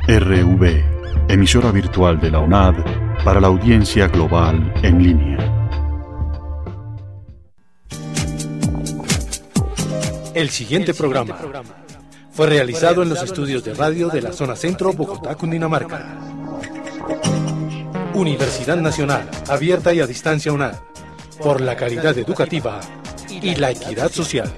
RV, emisora virtual de la UNAD para la audiencia global en línea. El siguiente programa fue realizado en los estudios de radio de la zona centro, Bogotá, Cundinamarca. Universidad Nacional, abierta y a distancia UNAD, por la calidad educativa y la equidad social.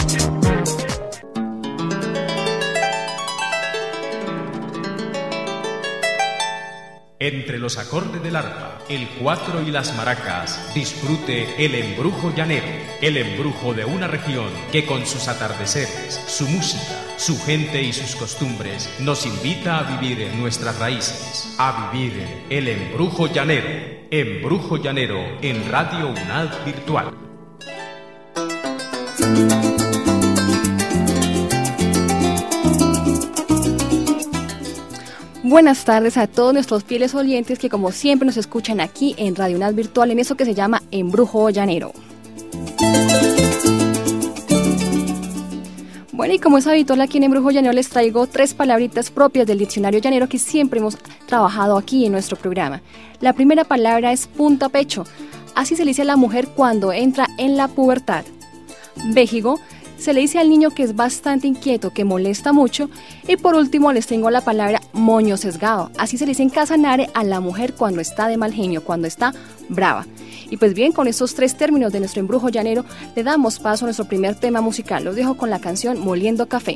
Entre los acordes del arpa, el cuatro y las maracas, disfrute el embrujo llanero, el embrujo de una región que con sus atardeceres, su música, su gente y sus costumbres nos invita a vivir nuestras raíces, a vivir el embrujo llanero en Radio UNAD Virtual. Buenas tardes a todos nuestros fieles oyentes que como siempre nos escuchan aquí en Radio UNAD Virtual en eso que se llama Embrujo Llanero. Bueno, y como es habitual aquí en Embrujo Llanero les traigo 3 palabritas propias del diccionario llanero que siempre hemos trabajado aquí en nuestro programa. La primera palabra es punta pecho, así se le dice a la mujer cuando entra en la pubertad. Véjigo, se le dice al niño que es bastante inquieto, que molesta mucho. Y por último les tengo la palabra moño sesgado. Así se le dice en Casanare a la mujer cuando está de mal genio, cuando está brava. Y pues bien, con estos 3 términos de nuestro embrujo llanero, le damos paso a nuestro primer tema musical. Los dejo con la canción Moliendo Café.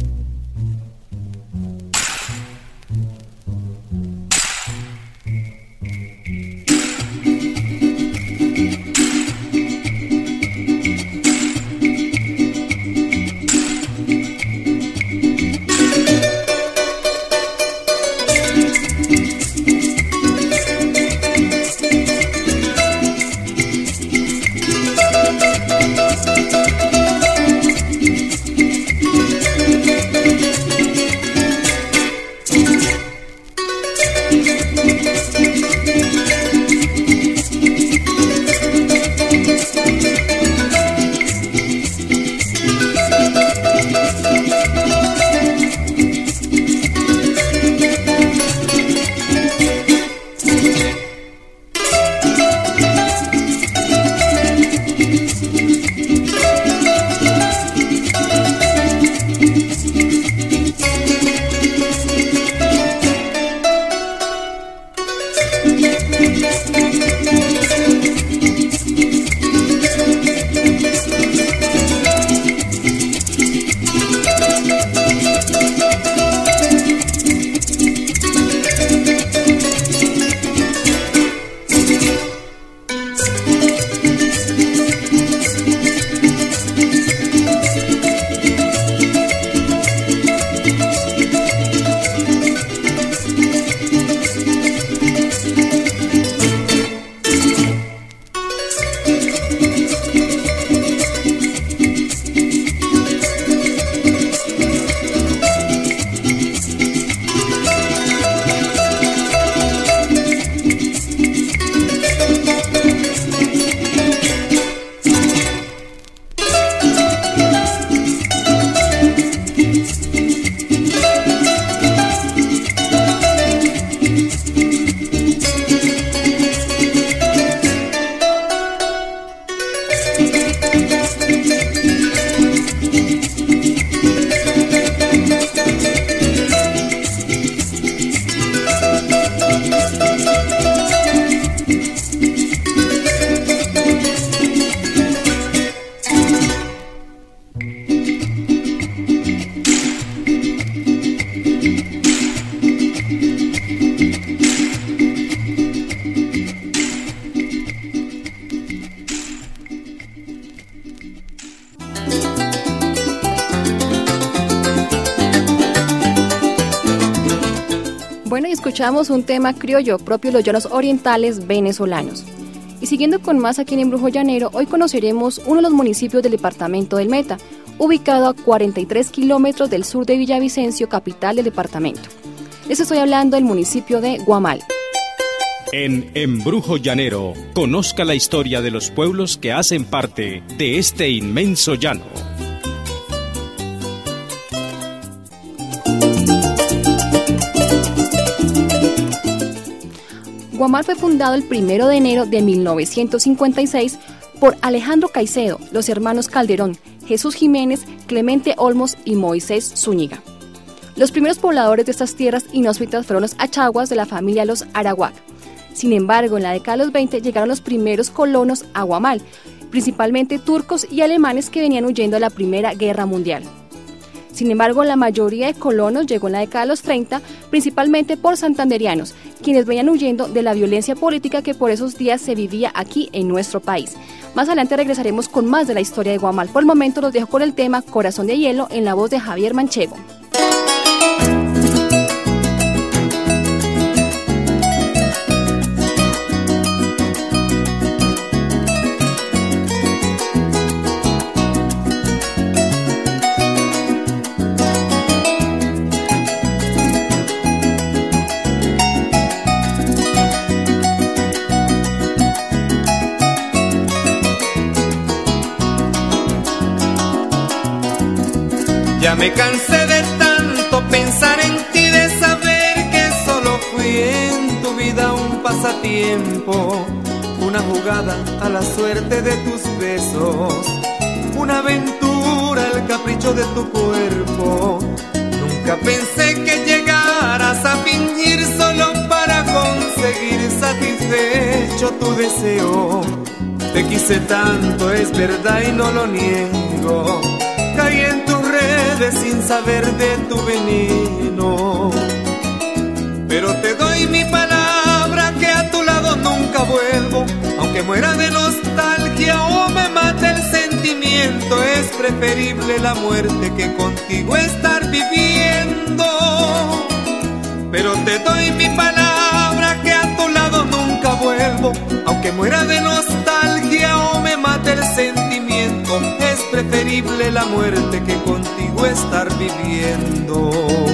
Bueno, y escuchamos un tema criollo propio de los llanos orientales venezolanos. Y siguiendo con más aquí en Embrujo Llanero, hoy conoceremos uno de los municipios del departamento del Meta, ubicado a 43 kilómetros del sur de Villavicencio, capital del departamento. Les estoy hablando del municipio de Guamal. En Embrujo Llanero, conozca la historia de los pueblos que hacen parte de este inmenso llano. Guamal fue fundado el 1 de enero de 1956 por Alejandro Caicedo, los hermanos Calderón, Jesús Jiménez, Clemente Olmos y Moisés Zúñiga. Los primeros pobladores de estas tierras inhóspitas fueron los achaguas de la familia Los Arawak. Sin embargo, en la década de los 20 llegaron los primeros colonos a Guamal, principalmente turcos y alemanes que venían huyendo de la Primera Guerra Mundial. Sin embargo, la mayoría de colonos llegó en la década de los 30, principalmente por santanderianos, quienes venían huyendo de la violencia política que por esos días se vivía aquí en nuestro país. Más adelante regresaremos con más de la historia de Guamal. Por el momento los dejo con el tema Corazón de Hielo en la voz de Javier Manchego. Ya me cansé de tanto pensar en ti, de saber que solo fui en tu vida un pasatiempo, una jugada a la suerte de tus besos, una aventura, el capricho de tu cuerpo. Nunca pensé que llegaras a fingir solo para conseguir satisfecho tu deseo. Te quise tanto, es verdad y no lo niego. Caí en tus redes sin saber de tu veneno, pero te doy mi palabra que a tu lado nunca vuelvo. Aunque muera de nostalgia o me mate el sentimiento, es preferible la muerte que contigo estar viviendo. Pero te doy mi palabra que a tu lado nunca vuelvo. Aunque muera de nostalgia o me mate el sentimiento, es preferible la muerte que contigo estar viviendo.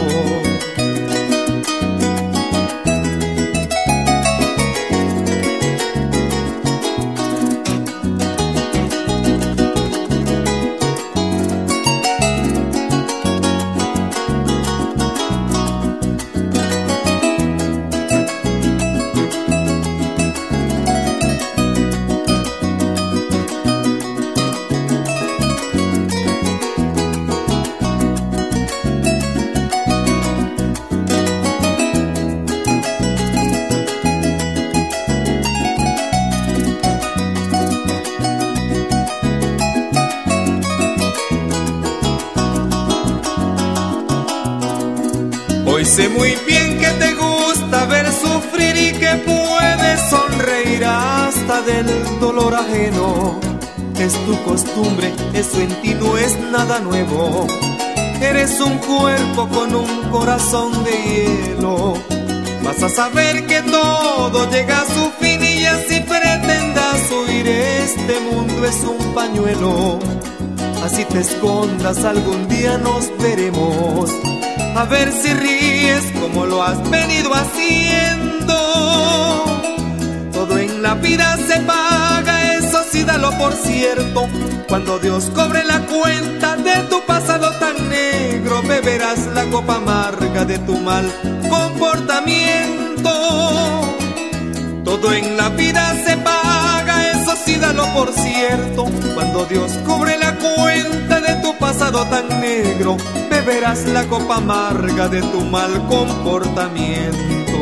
Hoy sé muy bien que te gusta ver sufrir y que puedes sonreír hasta del dolor ajeno. Es tu costumbre, eso en ti no es nada nuevo. Eres un cuerpo con un corazón de hielo. Vas a saber que todo llega a su fin y así pretendas huir, este mundo es un pañuelo. Así te escondas, algún día nos veremos. A ver si ríes como lo has venido haciendo. Todo en la vida se paga, eso sí dalo por cierto. Cuando Dios cobre la cuenta de tu pasado tan negro, beberás la copa amarga de tu mal comportamiento. Todo en la vida se paga, eso sí dalo por cierto. Cuando Dios cobre la cuenta de tu pasado tan negro, beberás la copa amarga de tu mal comportamiento.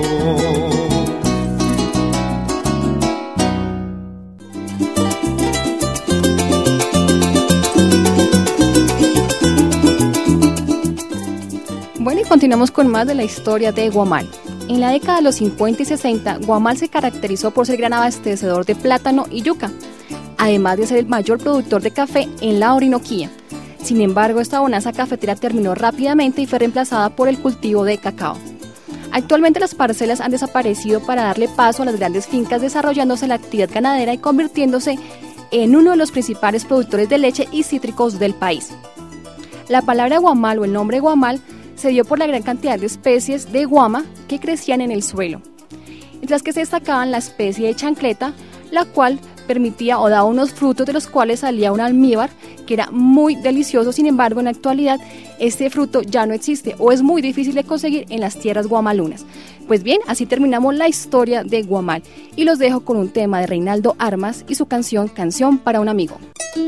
Bueno, y continuamos con más de la historia de Guamal. En la década de los 50 y 60, Guamal se caracterizó por ser gran abastecedor de plátano y yuca, además de ser el mayor productor de café en la Orinoquía. Sin embargo, esta bonanza cafetera terminó rápidamente y fue reemplazada por el cultivo de cacao. Actualmente las parcelas han desaparecido para darle paso a las grandes fincas, desarrollándose la actividad ganadera y convirtiéndose en uno de los principales productores de leche y cítricos del país. La palabra guamal o el nombre guamal se dio por la gran cantidad de especies de guama que crecían en el suelo, mientras que se destacaban la especie de chancleta, la cual permitía o daba unos frutos de los cuales salía un almíbar que era muy delicioso. Sin embargo, en la actualidad este fruto ya no existe o es muy difícil de conseguir en las tierras guamalunas. Pues bien, así terminamos la historia de Guamal y los dejo con un tema de Reinaldo Armas y su canción Canción para un amigo.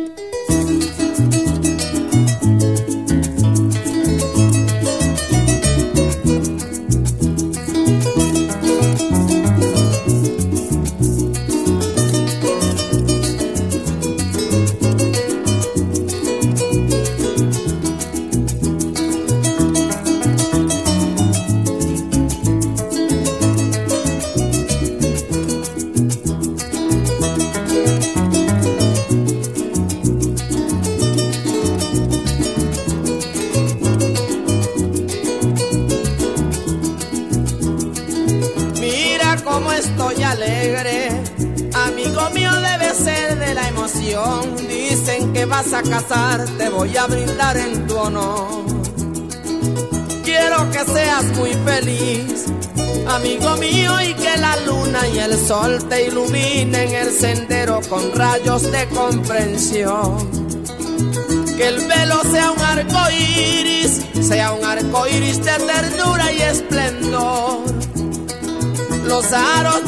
Dicen que vas a casar, te voy a brindar en tu honor. Quiero que seas muy feliz, amigo mío, y que la luna y el sol te iluminen el sendero con rayos de comprensión. Que el velo sea un arco iris de ternura y esplendor. Los aros,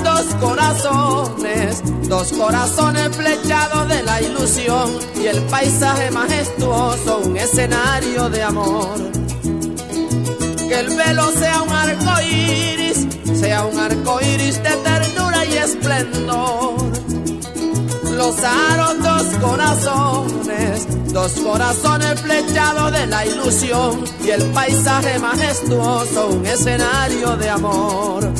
dos corazones flechados de la ilusión, y el paisaje majestuoso, un escenario de amor. Que el velo sea un arco iris de ternura y esplendor. Los aros, dos corazones flechados de la ilusión, y el paisaje majestuoso, un escenario de amor.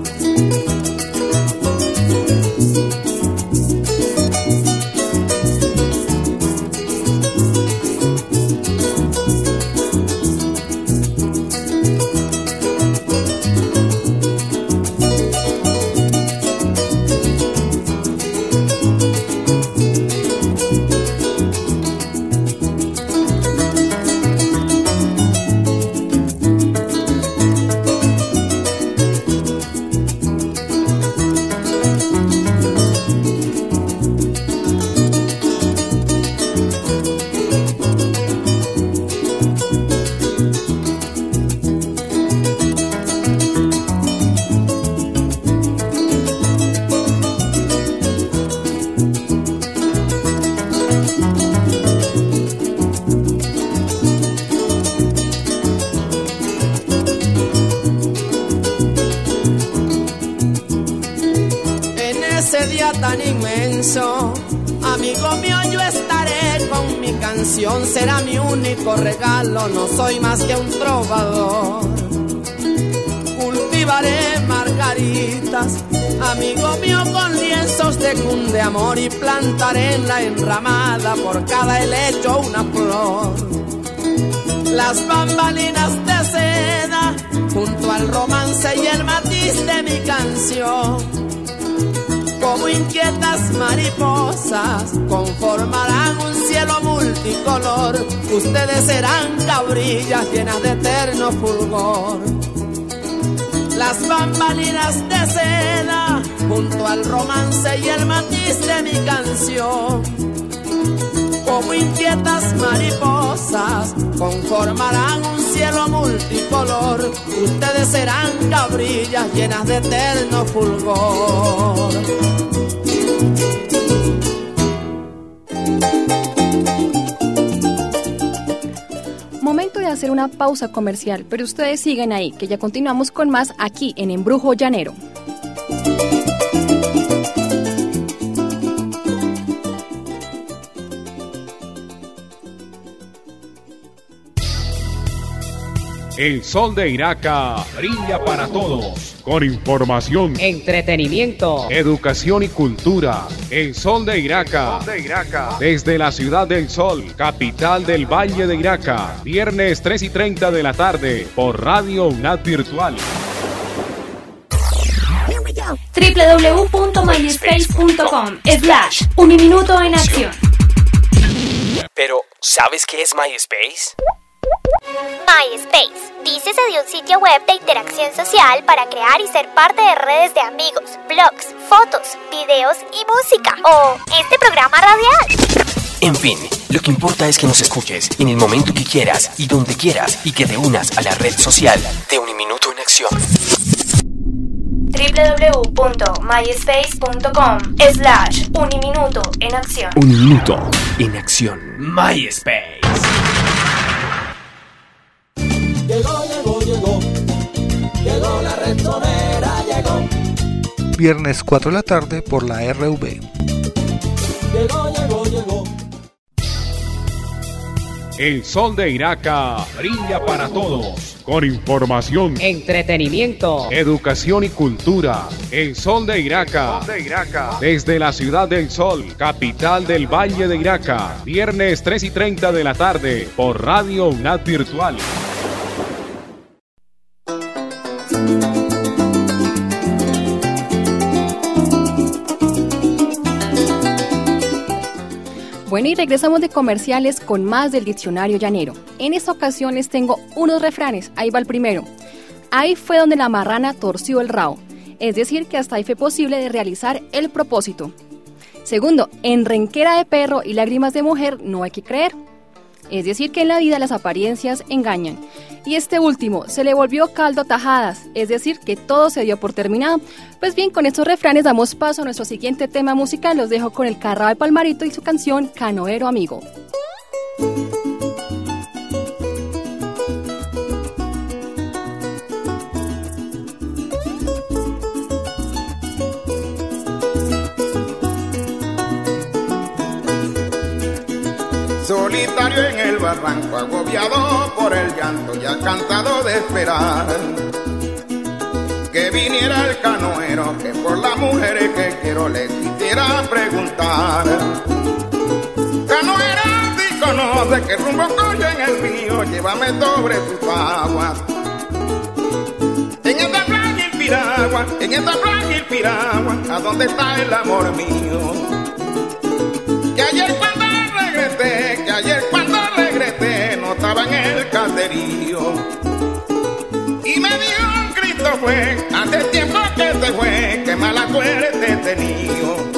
Tan inmenso, amigo mío, yo estaré con mi canción, será mi único regalo, no soy más que un trovador. Cultivaré margaritas, amigo mío, con lienzos de cundeamor, y plantaré en la enramada por cada helecho una flor. Las bambalinas de seda, junto al romance y el matiz de mi canción, como inquietas mariposas, conformarán un cielo multicolor. Ustedes serán cabrillas llenas de eterno fulgor. Las bambalinas de seda, junto al romance y el matiz de mi canción, como inquietas mariposas, conformarán un cielo multicolor. Ustedes serán cabrillas llenas de eterno fulgor. Momento de hacer una pausa comercial, pero ustedes siguen ahí, que ya continuamos con más aquí en Embrujo Llanero. El sol de Iraca brilla para todos, con información, entretenimiento, educación y cultura. El sol de Iraca, desde la ciudad del sol, capital del Valle de Iraca, viernes 3:30 de la tarde, por Radio UNAD Virtual. www.myspace.com/uniminuto en acción. Pero, ¿sabes qué es MySpace? MySpace. ¿Dices de un sitio web de interacción social para crear y ser parte de redes de amigos, blogs, fotos, videos y música. O este programa radial. En fin, lo que importa es que nos escuches en el momento que quieras y donde quieras y que te unas a la red social de Uniminuto en Acción. www.myspace.com/Uniminuto en Acción. Uniminuto en Acción. MySpace. Llegó la Redtonera, llegó. Viernes 4 de la tarde por la RV. Llegó. El sol de Iraca brilla para todos, con información, entretenimiento, educación y cultura. El sol de Iraca, desde la ciudad del sol, capital del Valle de Iraca, viernes 3:30 de la tarde, por Radio UNAD Virtual. Bueno, y regresamos de comerciales con más del diccionario llanero. En esta ocasión les tengo unos refranes. Ahí va el primero. Ahí fue donde la marrana torció el rabo. Es decir, que hasta ahí fue posible de realizar el propósito. Segundo, en renquera de perro y lágrimas de mujer no hay que creer. Es decir, que en la vida las apariencias engañan. Y este último, se le volvió caldo a tajadas, es decir, que todo se dio por terminado. Pues bien, con estos refranes damos paso a nuestro siguiente tema musical. Los dejo con el Carrao de Palmarito y su canción Canoero Amigo. Solitario en el barranco, agobiado por el llanto, ya cansado de esperar que viniera el canoero, que por las mujeres que quiero le quisiera preguntar. Canoero, si conoce que rumbo coge en el río, llévame sobre sus aguas. En esta frágil piragua, ¿a dónde está el amor mío? Que ayer cuando regresé no estaba en el caserío. Y me dio un grito fue, hace tiempo que se fue, que mala suerte he tenido.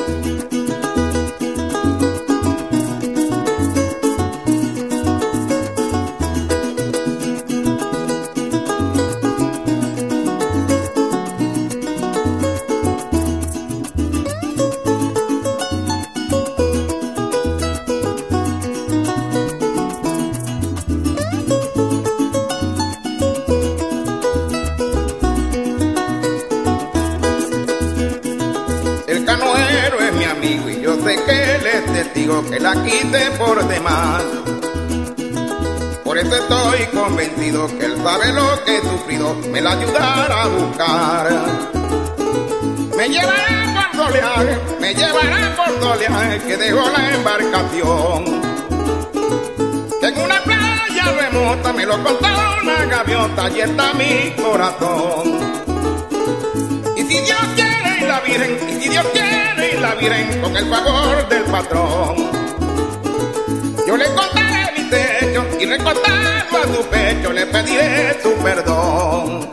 Digo que la quite por demás. Por eso estoy convencido que él sabe lo que he sufrido, me la ayudará a buscar. Me llevará por soleaje que dejó la embarcación. Que en una playa remota me lo contó una gaviota, y está mi corazón. Y si Dios quiere y la Virgen, con el favor del patrón, yo le contaré mi techo y recostado a su pecho le pediré su perdón.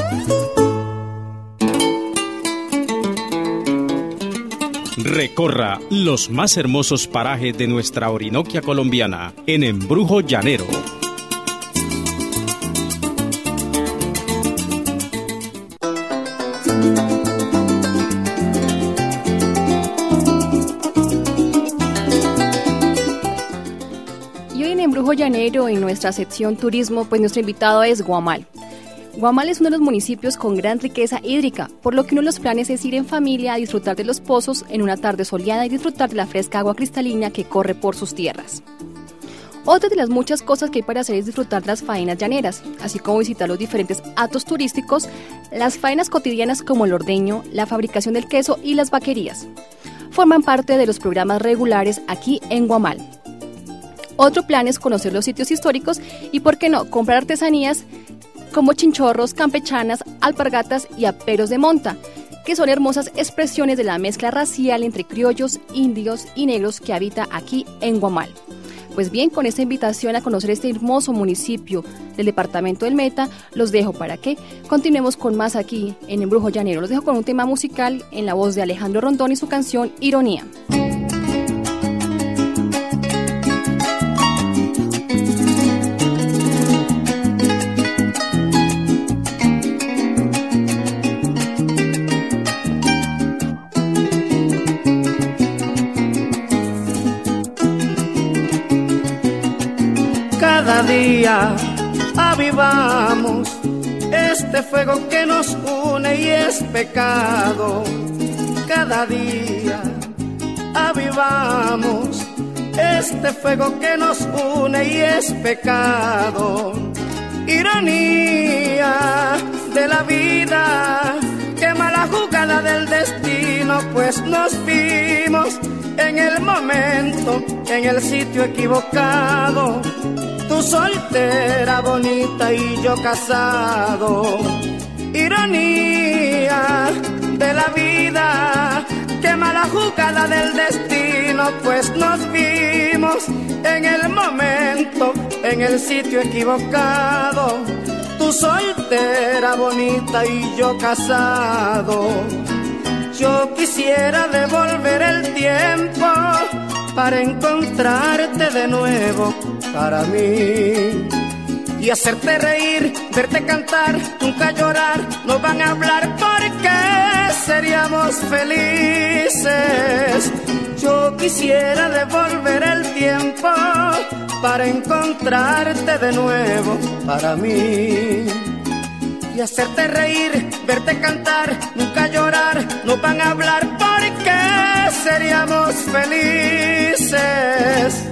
Recorra los más hermosos parajes de nuestra Orinoquia colombiana en Embrujo Llanero. Llanero, en nuestra sección turismo, pues nuestro invitado es Guamal. Guamal es uno de los municipios con gran riqueza hídrica, por lo que uno de los planes es ir en familia a disfrutar de los pozos en una tarde soleada y disfrutar de la fresca agua cristalina que corre por sus tierras. Otra de las muchas cosas que hay para hacer es disfrutar de las faenas llaneras, así como visitar los diferentes atos turísticos, las faenas cotidianas como el ordeño, la fabricación del queso y las vaquerías. Forman parte de los programas regulares aquí en Guamal. Otro plan es conocer los sitios históricos y, ¿por qué no?, comprar artesanías como chinchorros, campechanas, alpargatas y aperos de monta, que son hermosas expresiones de la mezcla racial entre criollos, indios y negros que habita aquí en Guamal. Pues bien, con esta invitación a conocer este hermoso municipio del departamento del Meta, los dejo para que continuemos con más aquí en Embrujo Llanero. Los dejo con un tema musical en la voz de Alejandro Rondón y su canción Ironía. Cada día avivamos este fuego que nos une y es pecado. Cada día avivamos este fuego que nos une y es pecado. Ironía de la vida, qué mala jugada del destino, pues nos vimos en el momento, en el sitio equivocado. Tú soltera, bonita y yo casado. Ironía de la vida, qué mala jugada del destino, pues nos vimos en el momento, en el sitio equivocado. Tú soltera, bonita y yo casado. Yo quisiera devolver el tiempo para encontrarte de nuevo para mí y hacerte reír, verte cantar, nunca llorar, no van a hablar porque seríamos felices. Yo quisiera devolver el tiempo para encontrarte de nuevo para mí y hacerte reír, verte cantar, nunca llorar, no van a hablar porque seríamos felices.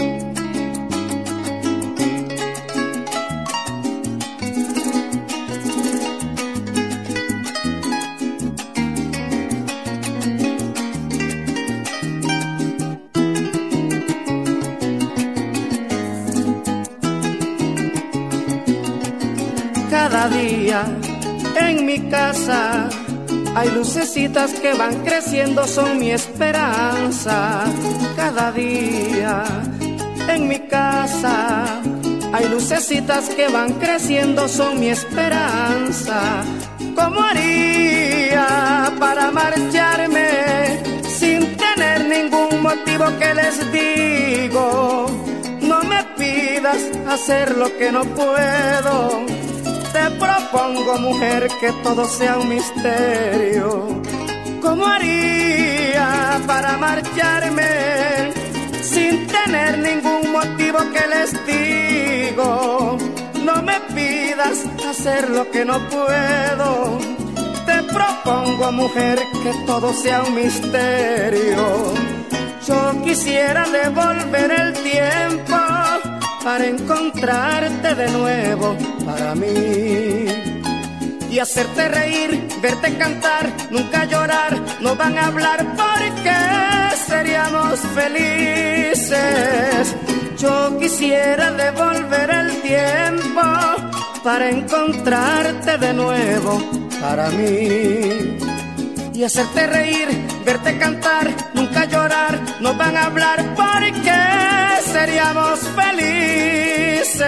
Cada día en mi casa hay lucecitas que van creciendo, son mi esperanza. Cada día en mi casa hay lucecitas que van creciendo, son mi esperanza. ¿Cómo haría para marcharme sin tener ningún motivo que les digo? No me pidas hacer lo que no puedo. Te propongo, mujer, que todo sea un misterio. ¿Cómo haría para marcharme sin tener ningún motivo que les digo? No me pidas hacer lo que no puedo. Te propongo, mujer, que todo sea un misterio. Yo quisiera devolver el tiempo para encontrarte de nuevo para mí y hacerte reír, verte cantar, nunca llorar, no van a hablar porque seríamos felices. Yo quisiera devolver el tiempo para encontrarte de nuevo para mí y hacerte reír, verte cantar, nunca llorar, no van a hablar porque seríamos felices.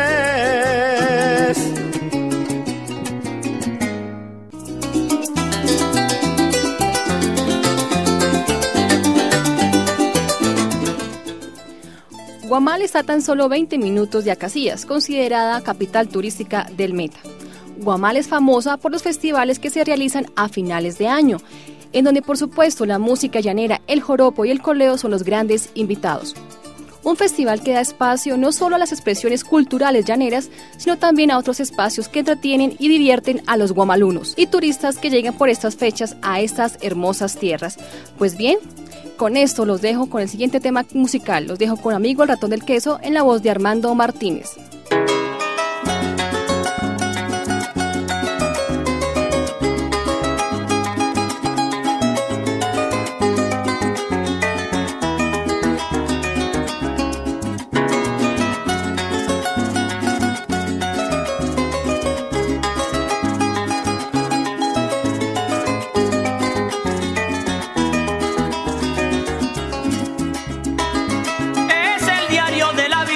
Guamal está a tan solo 20 minutos de Acacías, considerada capital turística del Meta. Guamal es famosa por los festivales que se realizan a finales de año, en donde por supuesto la música llanera, el joropo y el coleo son los grandes invitados. Un festival que da espacio no solo a las expresiones culturales llaneras, sino también a otros espacios que entretienen y divierten a los guamalunos y turistas que llegan por estas fechas a estas hermosas tierras. Pues bien, con esto los dejo con el siguiente tema musical. Los dejo con Amigo el Ratón del Queso en la voz de Armando Martínez. Es el diario de la vida.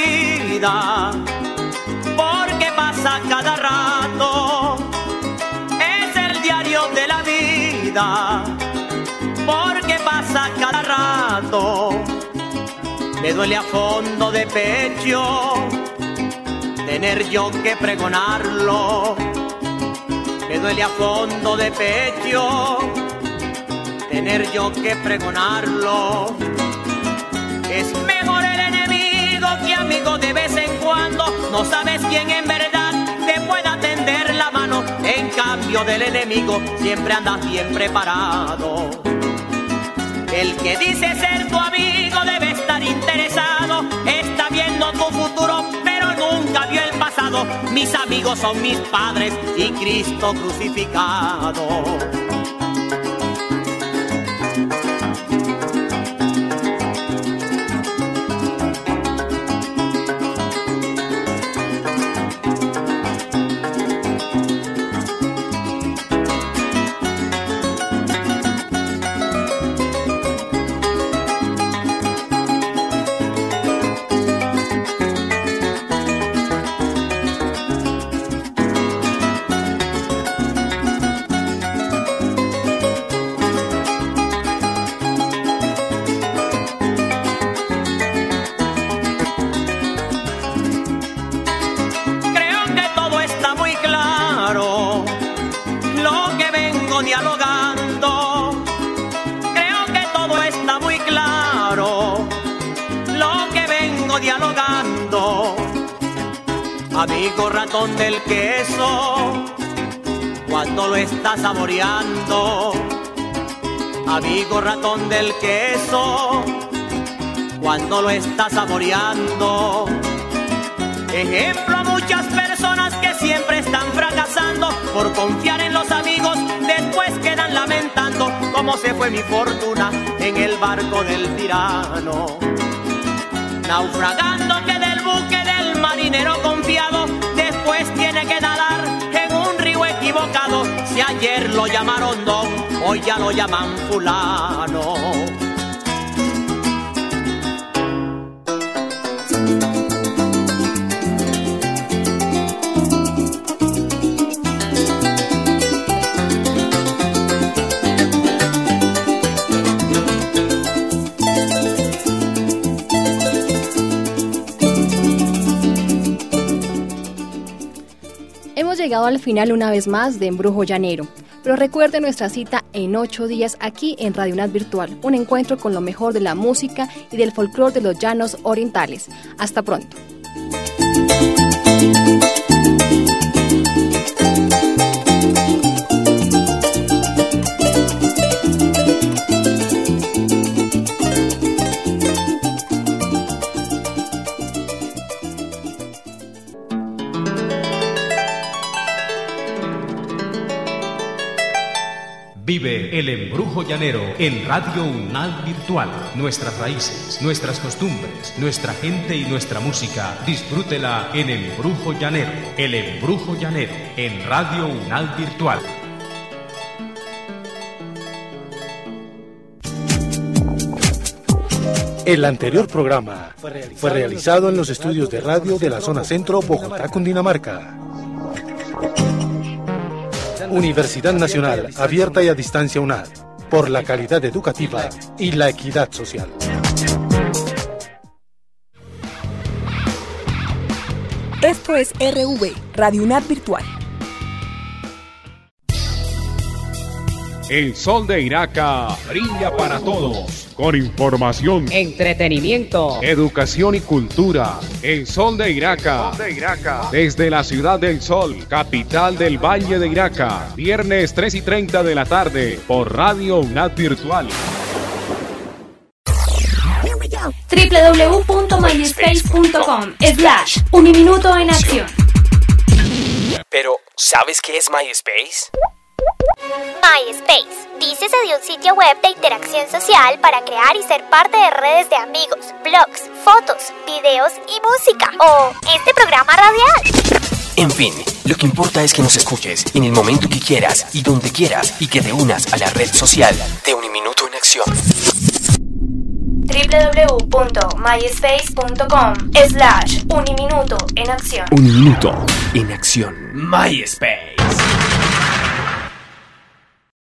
vida, porque pasa cada rato. Me duele a fondo de pecho tener yo que pregonarlo. Me duele a fondo de pecho tener yo que pregonarlo. Es mejor el enemigo que amigo de vez en cuando. No sabes quién en verdad te pueda tender la mano. En cambio del enemigo siempre andas bien preparado. El que dice ser tu amigo debe estar interesado. Está viendo tu futuro, pero nunca vio el pasado. Mis amigos son mis padres y Cristo crucificado. Amigo ratón del queso, cuando lo estás saboreando. Amigo ratón del queso, cuando lo estás saboreando. Ejemplo a muchas personas que siempre están fracasando por confiar en los amigos, después quedan lamentando cómo se fue mi fortuna en el barco del tirano. Naufragando queda el buque del marinero confiado, después tiene que nadar en un río equivocado. Si ayer lo llamaron don, hoy ya lo llaman fulano. Llegado al final una vez más de Embrujo Llanero, pero recuerde nuestra cita en 8 días aquí en Radio UNAD Virtual, un encuentro con lo mejor de la música y del folclore de los llanos orientales. Hasta pronto. Vive el Embrujo Llanero en Radio UNAD Virtual. Nuestras raíces, nuestras costumbres, nuestra gente y nuestra música. Disfrútela en Embrujo Llanero. El Embrujo Llanero en Radio UNAD Virtual. El anterior programa fue realizado en los estudios de radio de la zona centro, Bogotá, Cundinamarca. Universidad Nacional, abierta y a distancia UNAD, por la calidad educativa y la equidad social. Esto es RV, Radio UNAD Virtual. El sol de Iraca brilla para todos. Con información, entretenimiento, educación y cultura. El sol de Iraca. Desde la ciudad del sol, capital del Valle de Iraca. Viernes 3:30 de la tarde por Radio UNAD Virtual. www.myspace.com/uniminuto en acción. Pero, ¿sabes qué es MySpace? MySpace. Dícese de un sitio web de interacción social para crear y ser parte de redes de amigos, blogs, fotos, videos y música. O este programa radial. En fin, lo que importa es que nos escuches en el momento que quieras y donde quieras y que te unas a la red social de Uniminuto en Acción. www.myspace.com/uniminuto en acción. Uniminuto en acción. MySpace.